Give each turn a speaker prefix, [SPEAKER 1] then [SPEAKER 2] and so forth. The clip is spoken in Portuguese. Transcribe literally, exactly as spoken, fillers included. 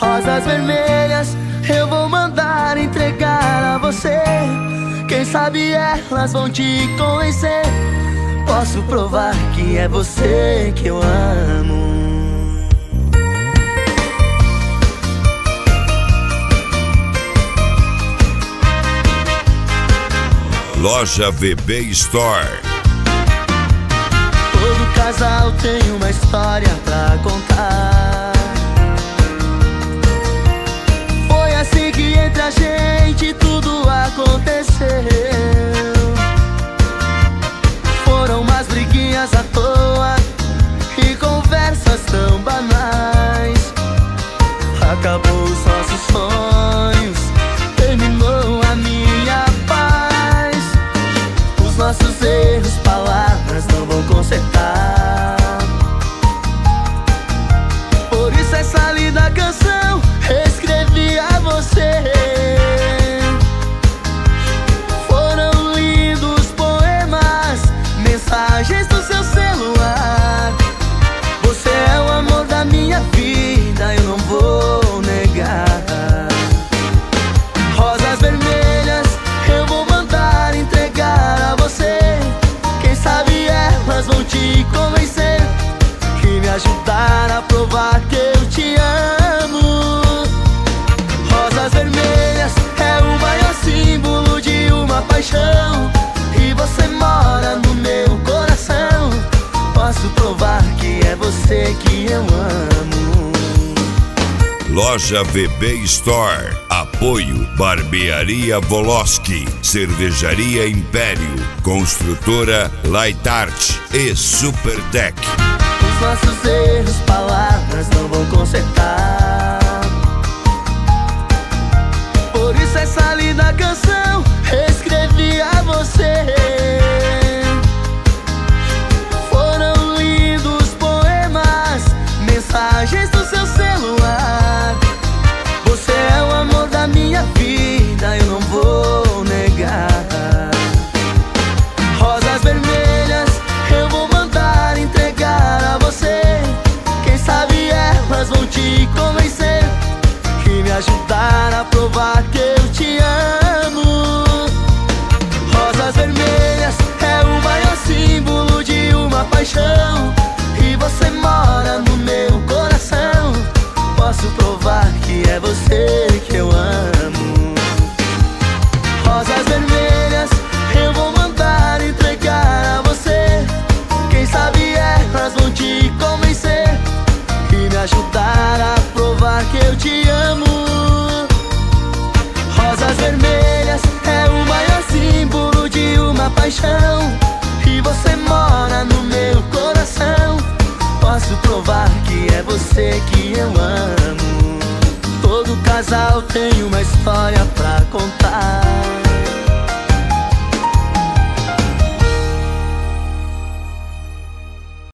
[SPEAKER 1] Rosas vermelhas eu vou mandar entregar a você. Quem sabe elas vão te convencer. Posso provar que é você que eu amo.
[SPEAKER 2] Loja V B Store.
[SPEAKER 1] Todo casal tem uma história pra contar. Foi assim que entre a gente tudo aconteceu. Foram umas briguinhas à toa e conversas tão banais. Acabou os nossos sonhos, terminou a minha paz. Os nossos erros, palavras não vão consertar. Por isso essa linda canção escrevi a você. Foram lindos poemas, mensagens do seu celular. Você é o amor da minha vida, eu não vou negar. Rosas vermelhas eu vou mandar entregar a você. Quem sabe elas vão te convencer e me ajudar a provar que eu te amo. Rosas vermelhas é o maior símbolo de uma paixão, e você mora no meu coração. Posso provar que é você que eu amo.
[SPEAKER 2] Loja V B Store. Apoio Barbearia Voloski, Cervejaria Império, Construtora Light Art e Supertec.
[SPEAKER 1] Os nossos erros, palavras não vão consertar. Por isso essa linda canção escrevi a você. Foram lindos poemas, mensagens do seu celular. Você é o amor da minha vida, eu não vou negar. Rosas vermelhas eu vou mandar entregar a você. Quem sabe elas vão te convencer e me ajudar a provar que eu te amo. Rosas vermelhas é o maior símbolo de uma paixão, e você mora no meu coração. Posso provar que é você que eu amo. Rosas vermelhas eu vou mandar entregar a você. Quem sabe elas vão te convencer e me ajudar a provar que eu te amo. Rosas vermelhas é o maior símbolo de uma paixão, e você mora no meu coração. Posso provar que é você que eu amo. Todo casal tem uma história pra contar.